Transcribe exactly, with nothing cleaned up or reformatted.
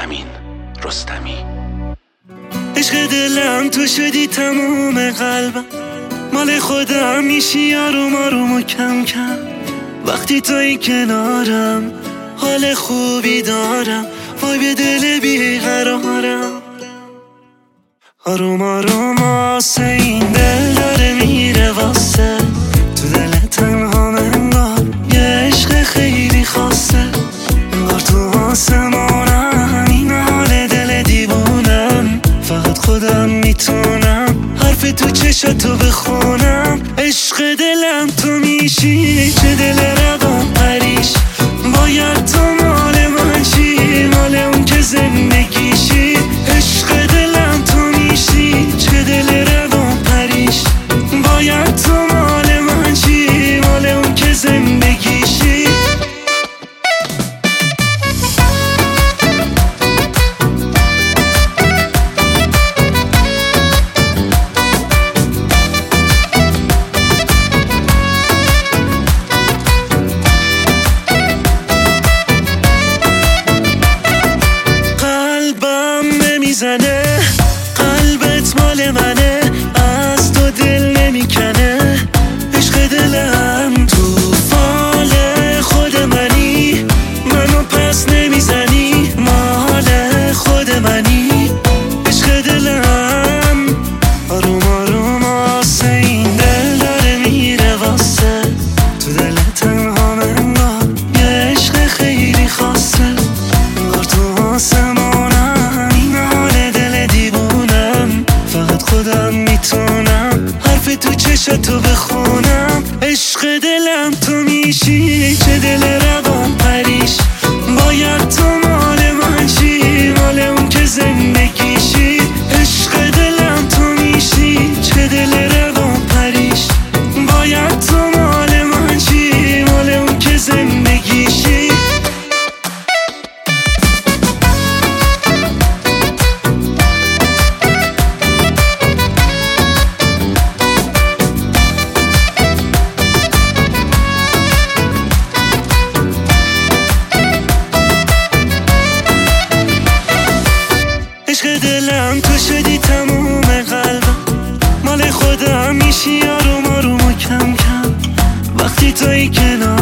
امین رستمی. عشق دلم تو شدی تموم قلبم، مال خودم میشی آروم آروم و کم کم. وقتی توی کنارم حال خوبی دارم، وای به دل بیقرارم. آروم آروم آسه این دل داره میره واسه، تو دل تنها انگار یه عشق خیلی خاصه. انگار تو آسمانم این حال دل دیوونم، فقط خودم میتونم حرف تو چشاتو بخونم. عشق دلم تو میشی، چه دل روان پریش، باید تو مال من شی، مال اون که زندگیشی. عشق دلم تو میشی، چه دل روان پریش، باید تو مال من شی، مال اون که زندگیشی. میزنه قلبت مال منه، از تو دل نمیکنه. عشق دلم تو فال خود منی، منو پس نمیزنی، مال خود منی. عشق دلم آروم آروم آسه این دل داره میره واسه، تو دل تنها انگار یه عشق خیلی خاصه. انگار تو آسمانم خودم میتونم حرف تو چشاتو بخونم. عشق دلم تو میشی، چه دل روان پریش، باید تو مال من شی، مال اون که زندگیشی. عشق دلم تو میشی، چه دل روان پریش، باید تو مال من شی، مال اون که زندگیشی. عشق دلم تو شدی تموم قلبم، مال خودم میشی آروم آروم و کم کم. وقتی توی کنار